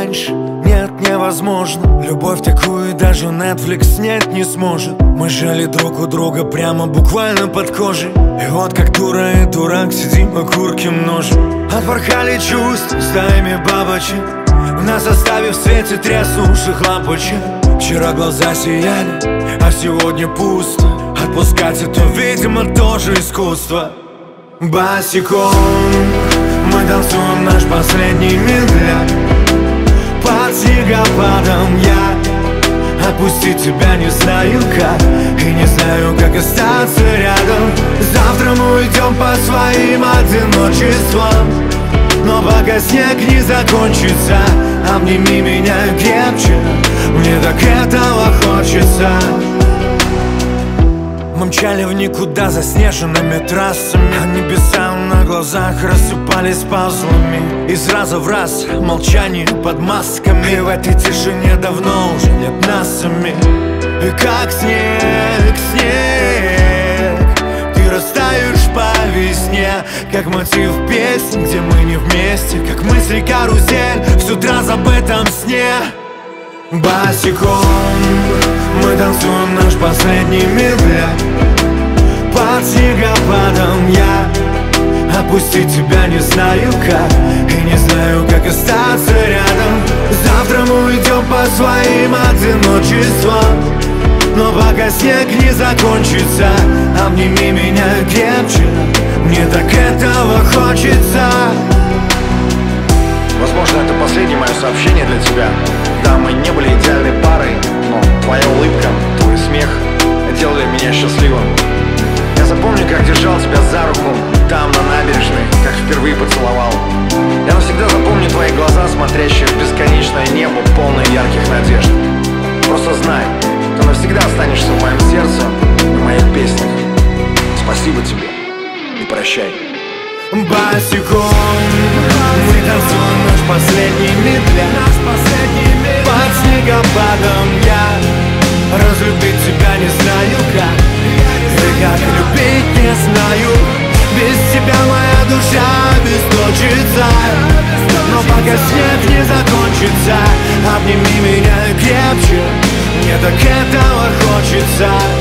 меньше, нет, невозможно. Любовь такую даже Netflix снять не сможет. Мы жили друг у друга прямо буквально под кожей. И вот как дура и дурак сидим, окурки множим. Отпорхали чувства стаями бабочек. На составе в свете треснувших лампочек. Вчера глаза сияли, а сегодня пусто. Отпускать это, видимо, тоже искусство. Босиком мы танцуем наш последний медляк. Под снегопадом я отпустить тебя не знаю как. И не знаю, как остаться рядом. Завтра мы уйдем по своим одиночествам. Но пока снег не закончится, обними меня крепче, мне так этого хочется. Мы мчали в никуда заснеженными трассами, а небеса на глазах рассыпались пазлами. Из раза в раз молчание под масками. И в этой тишине давно уже нет нас самих. И как снег, снег, ты растаешь по весне, как мотив песни, где мы не вместе, как мысли карусель в с утра забытом сне. Босиком мы танцуем наш последний медляк. Под снегопадом я отпустить тебя не знаю как. И не знаю, как остаться рядом. Завтра мы уйдем по своим одиночествам. Но пока снег не закончится, обними меня крепче, мне так этого хочется. Возможно, это последнее мое сообщение для тебя. Да, мы не были идеальной парой, но твоя улыбка, твой смех делали меня счастливым. Я запомню, как держал тебя за руку там, на набережной, как впервые поцеловал. Я навсегда запомню твои глаза, смотрящие в бесконечное небо, полное ярких надежд. Просто знай, ты навсегда останешься в моем сердце и в моих песнях. Спасибо тебе и прощай. Босиком мы танцуем наш последний медляк. Под снегопадом я разлюбить тебя не знаю как. И как любить не знаю. Без тебя моя душа бесточится. Но пока снег не закончится, обними меня крепче, мне так этого хочется.